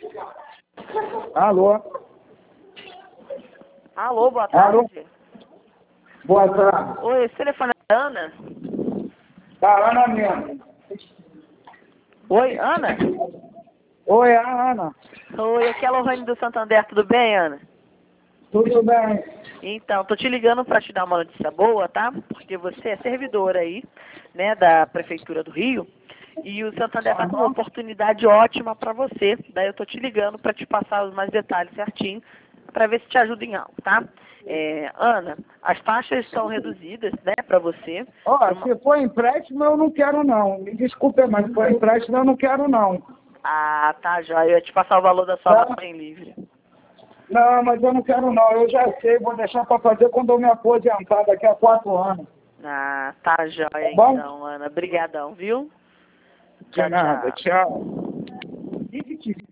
Alô? Alô, boa tarde. Alô? Boa tarde. Oi, esse telefone é da Ana? Tá, Ana mesmo. Oi, Ana? Oi, a Ana. Oi, aqui é a Lohane do Santander, tudo bem, Ana? Tudo bem? Então, tô te ligando para te dar uma notícia boa, tá? Porque você é servidora aí, né, da Prefeitura do Rio, e o Santander tá com uma oportunidade ótima para você. Daí eu tô te ligando para te passar os mais detalhes certinho, para ver se te ajuda em algo, tá? Ana, as taxas são reduzidas, né, para você. Ó, se for empréstimo, eu não quero não. Me desculpe, mas se for empréstimo, eu não quero não. Ah, tá, já. Eu ia te passar o valor da sua margem livre. Não, mas eu não quero não. Eu já sei, vou deixar para fazer quando eu me aposentar daqui a 4 anos. Ah, tá, joia, Tá bom? então, De Ana. Brigadão, viu? nada, tchau.